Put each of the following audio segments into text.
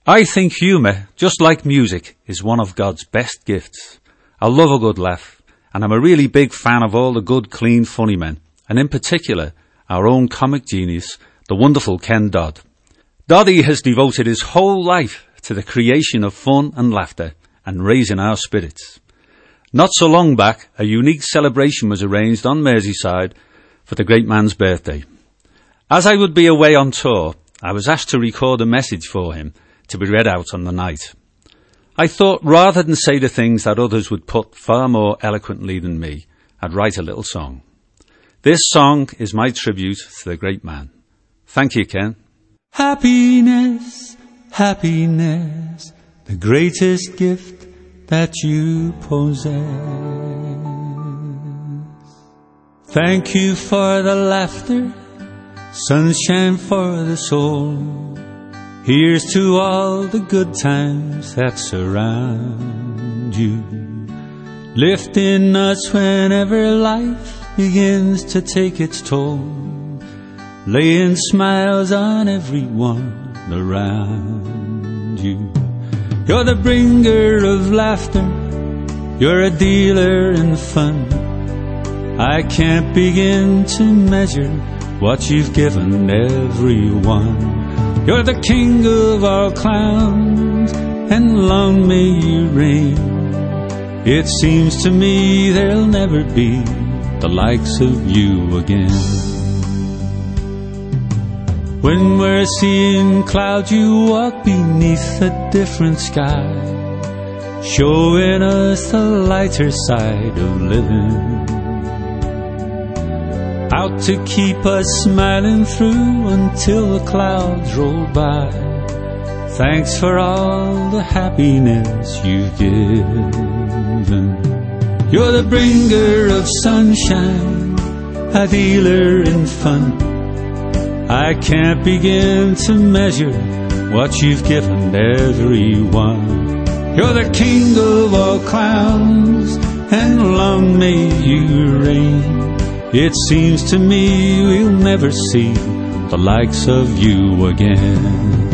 I think humour, just like music, is one of God's best gifts. I love a good laugh, and I'm a really big fan of all the good, clean, funny men, and in particular, our own comic genius, the wonderful Ken Dodd. Doddy has devoted his whole life to the creation of fun and laughter and raising our spirits. Not so long back, a unique celebration was arranged on Merseyside for the great man's birthday. As I would be away on tour, I was asked to record a message for him to be read out on the night. I thought rather than say the things that others would put far more eloquently than me, I'd write a little song. This song is my tribute to the great man. Thank you, Ken. Happiness, happiness, the greatest gift that you possess. Thank you for the laughter, sunshine for the soul. Here's to all the good times that surround you, lifting us whenever life begins to take its toll, laying smiles on everyone around you. You're the bringer of laughter, you're a dealer in fun. I can't begin to measure what you've given everyone. You're the king of all clowns, and long may you reign. It seems to me there'll never be the likes of you again. When we're seeing clouds, you walk beneath a different sky, showing us the lighter side of living, out to keep us smiling through until the clouds roll by. Thanks for all the happiness you've given. You're the bringer of sunshine, a dealer in fun. I can't begin to measure what you've given everyone. You're the king of all clowns, and long may you reign. It seems to me we'll never see the likes of you again.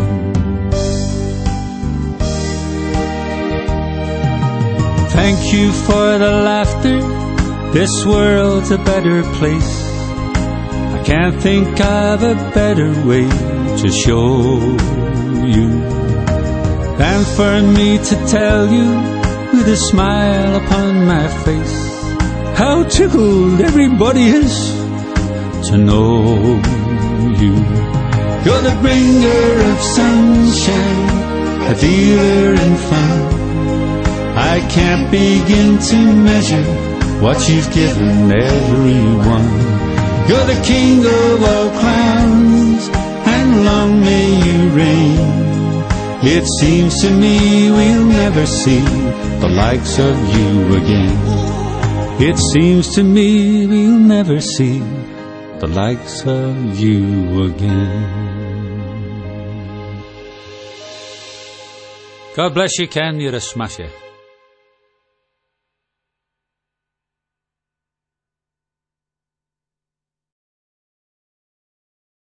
Thank you for the laughter, this world's a better place. I can't think of a better way to show you than for me to tell you with a smile upon my face how tickled everybody is to know you. You're the bringer of sunshine, a dealer in fun. I can't begin to measure what you've given everyone. You're the king of all clowns, and long may you reign. It seems to me we'll never see the likes of you again. It seems to me we'll never see the likes of you again. God bless you, Ken. You're a smasher.